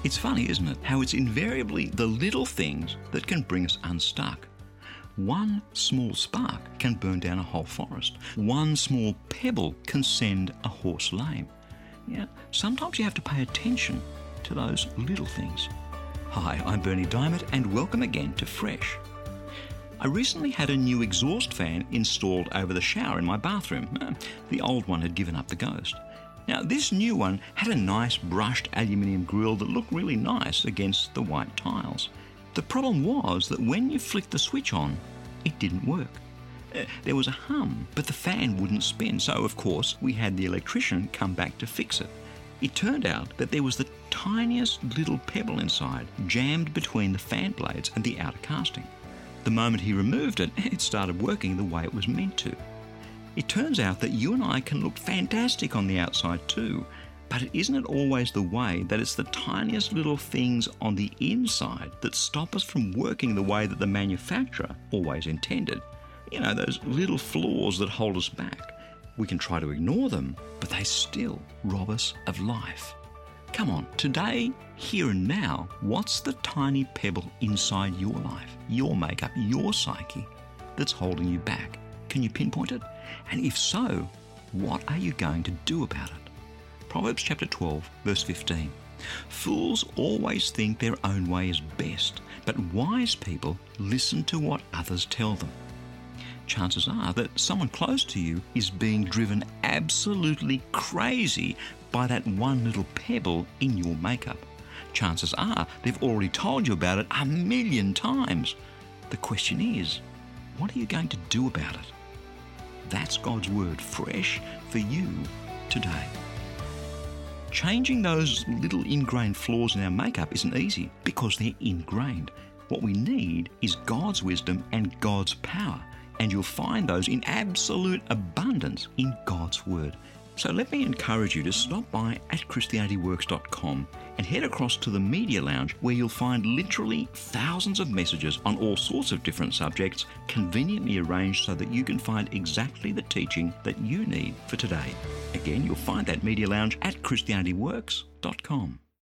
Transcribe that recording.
It's funny, isn't it, how it's invariably the little things that can bring us unstuck. One small spark can burn down a whole forest. One small pebble can send a horse lame. Yeah, sometimes you have to pay attention to those little things. Hi, I'm Bernie Diamond and welcome again to Fresh. I recently had a new exhaust fan installed over the shower in my bathroom. The old one had given up the ghost. Now, this new one had a nice brushed aluminium grille that looked really nice against the white tiles. The problem was that when you flicked the switch on, it didn't work. There was a hum, but the fan wouldn't spin, so of course we had the electrician come back to fix it. It turned out that there was the tiniest little pebble inside, jammed between the fan blades and the outer casting. The moment he removed it, it started working the way it was meant to. It turns out that you and I can look fantastic on the outside too, but isn't it always the way that it's the tiniest little things on the inside that stop us from working the way that the manufacturer always intended? You know, those little flaws that hold us back. We can try to ignore them, but they still rob us of life. Come on, today, here and now, what's the tiny pebble inside your life, your makeup, your psyche that's holding you back? Can you pinpoint it? And if so, what are you going to do about it? Proverbs chapter 12, verse 15. Fools always think their own way is best, but wise people listen to what others tell them. Chances are that someone close to you is being driven absolutely crazy by that one little pebble in your makeup. Chances are they've already told you about it 1,000,000 times. The question is, what are you going to do about it? That's God's word fresh for you today. Changing those little ingrained flaws in our makeup isn't easy because they're ingrained. What we need is God's wisdom and God's power, and you'll find those in absolute abundance in God's word. So let me encourage you to stop by at ChristianityWorks.com and head across to the Media Lounge, where you'll find literally thousands of messages on all sorts of different subjects, conveniently arranged so that you can find exactly the teaching that you need for today. Again, you'll find that Media Lounge at ChristianityWorks.com.